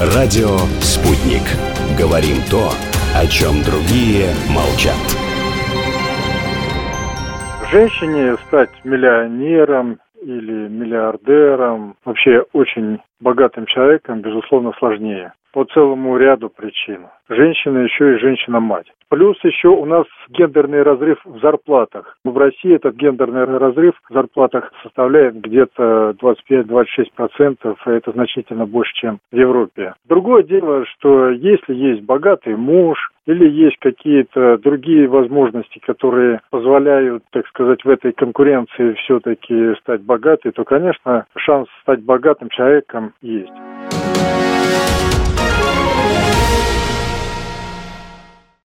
Радио «Спутник». Говорим то, о чем другие молчат. Женщине стать миллионером или миллиардером, вообще очень богатым человеком, безусловно, сложнее. По целому ряду причин. Женщина еще и женщина-мать. Плюс еще у нас гендерный разрыв в зарплатах. В России этот гендерный разрыв в зарплатах составляет где-то 25-26%, и это значительно больше, чем в Европе. Другое дело, что если есть богатый муж, или есть какие-то другие возможности, которые позволяют, так сказать, в этой конкуренции все-таки стать богатой, то, конечно, шанс стать богатым человеком есть.